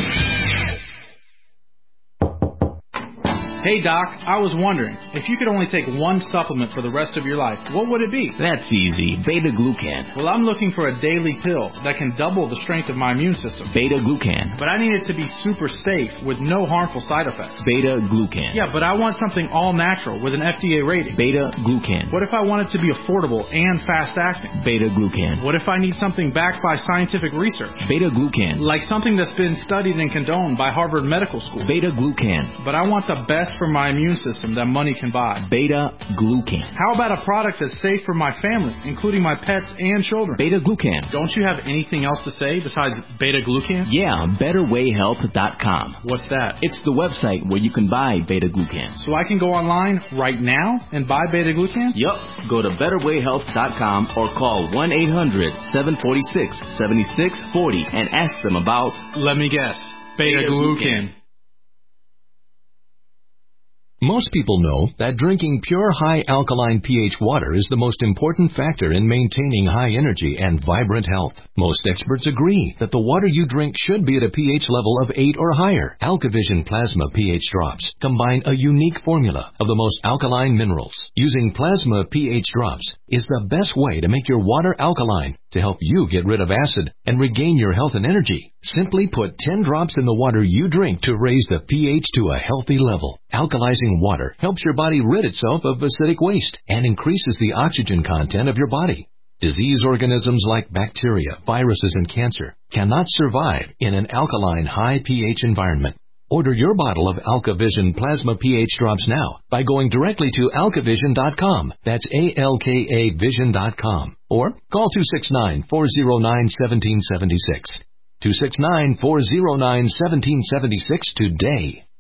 Hey, Doc, I was wondering, if you could only take one supplement for the rest of your life, what would it be? That's easy. Beta-glucan. Well, I'm looking for a daily pill that can double the strength of my immune system. Beta-glucan. But I need it to be super safe with no harmful side effects. Beta-glucan. Yeah, but I want something all natural with an F D A rating. Beta-glucan. What if I want it to be affordable and fast-acting? Beta-glucan. What if I need something backed by scientific research? Beta-glucan. Like something that's been studied and condoned by Harvard Medical School. Beta-glucan. But I want the best for my immune system that money can buy. Beta-glucan. How about a product that's safe for my family, including my pets and children? Beta-glucan. Don't you have anything else to say besides beta-glucan? Yeah, better way health dot com. What's that? It's the website where you can buy beta-glucan. So I can go online right now and buy beta-glucan? Yup. Go to better way health dot com or call one eight hundred, seven four six, seven six four zero and ask them about... Let me guess. Beta-glucan. Most people know that drinking pure high alkaline pH water is the most important factor in maintaining high energy and vibrant health. Most experts agree that the water you drink should be at a pH level of eight or higher. AlkaVision Plasma pH drops combine a unique formula of the most alkaline minerals. Using Plasma pH drops is the best way to make your water alkaline to help you get rid of acid and regain your health and energy. Simply put ten drops in the water you drink to raise the pH to a healthy level. Alkalizing water helps your body rid itself of acidic waste and increases the oxygen content of your body. Disease organisms like bacteria, viruses, and cancer cannot survive in an alkaline high pH environment. Order your bottle of AlkaVision Plasma pH drops now by going directly to alkavision dot com. That's A L K A vision dot com. Or call two six nine, four zero nine, one seven seven six. two six nine, four zero nine, one seven seven six today.